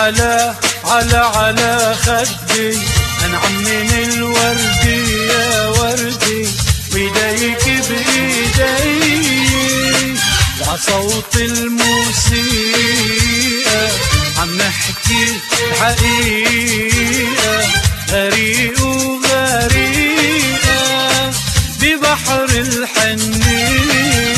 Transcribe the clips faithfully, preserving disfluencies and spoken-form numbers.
على على على خدي انعم من الوردي يا وردي، وايديك بايدي مع صوت الموسيقى عم نحكي الحقيقة، غريق وغريقة ببحر الحنين.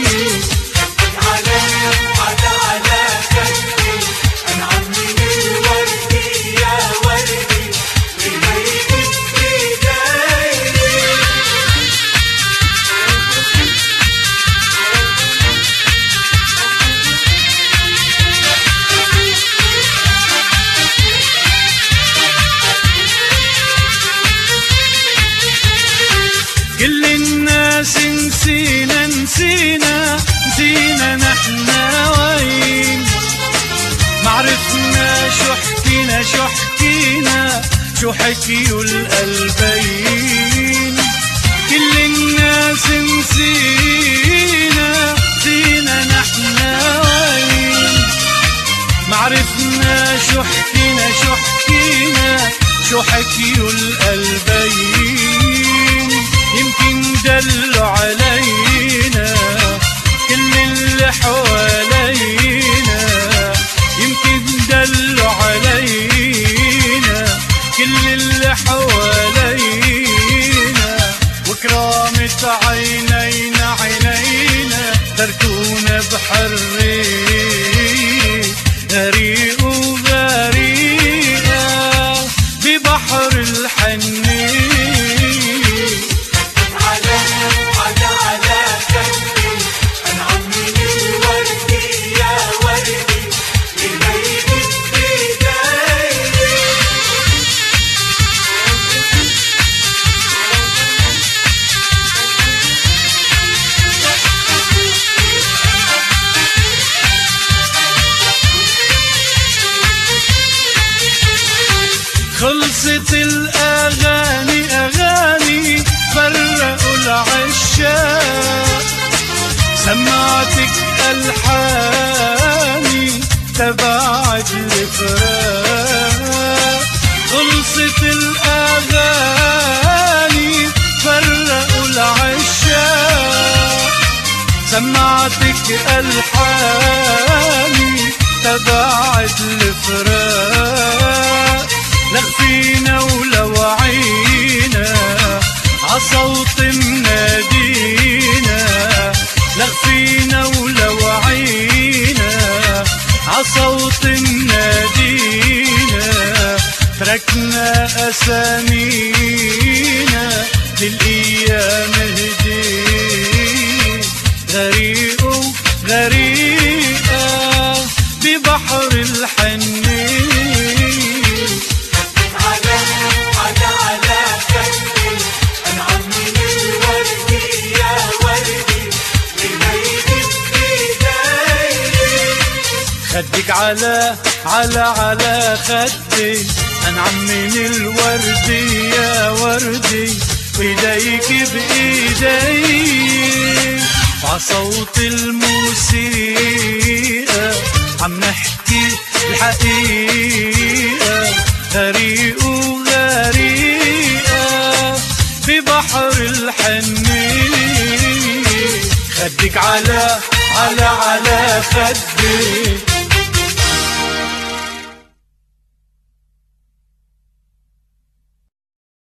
كل الناس نسينا نسينا نسينا نحنا وين، معرفنا شو حكينا شو حكينا شو حكيوا القلبين. كل الناس نسينا نسينا نحنا وين، معرفنا شو حكينا شو حكينا شو حكيوا القلبين. يمكن دلوا علينا كل اللي حوالينا، يمكن دلوا علينا كل اللي حوالينا، وكرامة عينينا عينينا تركونا بحرية، غريق وغريقة ببحر الحنين. خلصت الأغاني أغاني فرقوا العشاق، سمعتك ألحاني تبعد الفراق. خلصت الأغاني فرقوا العشاق، سمعتك ألحاني تبعد الفراق. لغفينا ولوعينا عصوت منادينا، لغفينا ولوعينا عصوت منادينا، تركنا أسامينا للأيام هدي، غريق غريقة ببحر الحنين. خدك على على على خدي انعم من الوردي يا وردي، وايديك بايدي مع صوت الموسيقى عم نحكي الحقيقة، غريق وغريقة ببحر الحنين. خدك على على على خدي